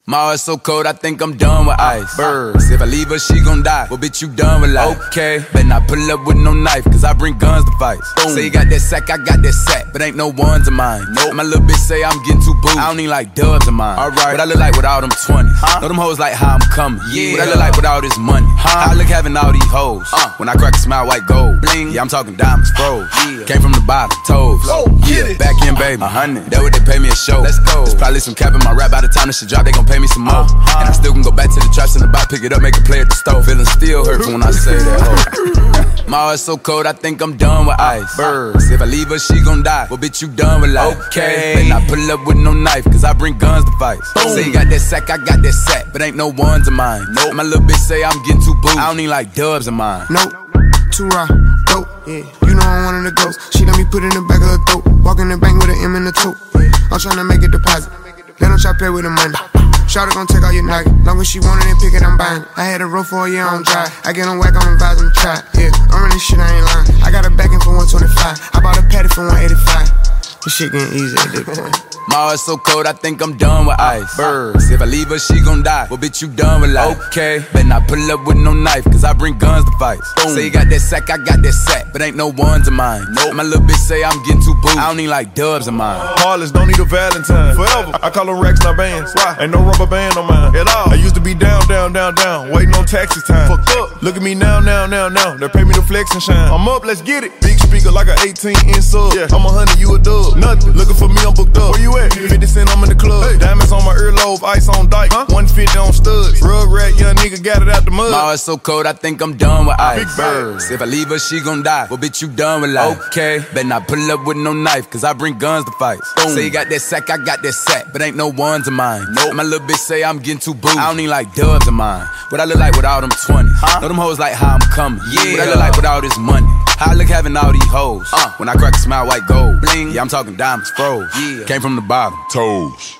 My heart's so cold, I think I'm done with ice. Birds, if I leave her, she gon' die. Well, bitch, you done with life. Okay, better not pull up with no knife, cause I bring guns to fight. Say you got that sack, I got that sack, but ain't no ones of mine. Nope. My little bitch say I'm getting too booed. I don't need like dubs of mine. Alright, what I look like with all them 20s. Know them hoes like how I'm coming. Yeah. What I look like with all this money. How I look having all these hoes. When I crack a smile, white gold. Bling. Yeah, I'm talking diamonds, froze. Yeah. Came from the bottom, toes. Yeah, back in, baby. 100. That what they pay me a show. Let's go. There's probably some cap in my rap. By the time this shit drop, they gon' pay me some more. And I still can go back to the traps in the box, pick it up, make a play at the stove. Feeling still hurts when I say that. Oh. My heart's so cold, I think I'm done with ice. Birds, if I leave her, she gon' die. Well, bitch, you done with life. Okay, better not pull up with no knife, cause I bring guns to fight. Say you got that sack, I got that sack, but ain't no ones of mine. Nope. My little bitch say I'm getting too booed. I don't need like dubs of mine. Nope. Too raw, dope, yeah. You know I'm one of the ghosts. She let me put in the back of her throat. Walk in the bank with an M in the tote. I'm tryna make a deposit. Let them try pay with the money. Shawty gon' take all your nugget. Long as she want it and pick it, I'm buying. I had a roll for a year on dry. I get on whack, I'm advising to try. Yeah, I'm running shit, I ain't lying. I got a backing for 125. I bought a patty for 185. This shit getting easy at this point. My heart's so cold, I think I'm done with ice. Birds, if I leave her, she gon' die. Well, bitch, you done with life. Okay, better not pull up with no knife, cause I bring guns to fight. Say you got that sack, I got that sack, but ain't no ones of mine. Nope. My little bitch say I'm getting too booed. I don't need like dubs of mine. Heartless, don't need a Valentine. Forever, I call them racks, not bands. Why? Ain't no rubber band on mine at all. I used to be down, waiting on taxi time. Fucked up. Look at me now. They pay me to flex and shine. I'm up, let's get it. Big speaker like an 18-inch sub. Yeah, I'm 100, you a dub. Nothing. Looking for me, I'm booked up. Where you at? 50 cent, I'm in the club. Hey. Diamonds on my earlobe, ice on dyke. 150 on studs. Rugrat, young nigga got it out the mud. My heart's so cold, I think I'm done with ice. Big birds, if I leave her, she gon' die. Well, bitch, you done with life. Okay, better not pull up with no knife, cause I bring guns to fight. Say you got that sack, I got that sack, but ain't no ones of mine. Nope. My little bitch say I'm getting too booed. I don't need like dubs of mine. What I look like with all them 20s. Know them hoes like how I'm coming. Yeah. What I look like with all this money. How I look having all these hoes. When I crack a smile, white gold. Bling. Yeah, I'm talking diamonds, froze. Yeah. Came from the bottom, toes.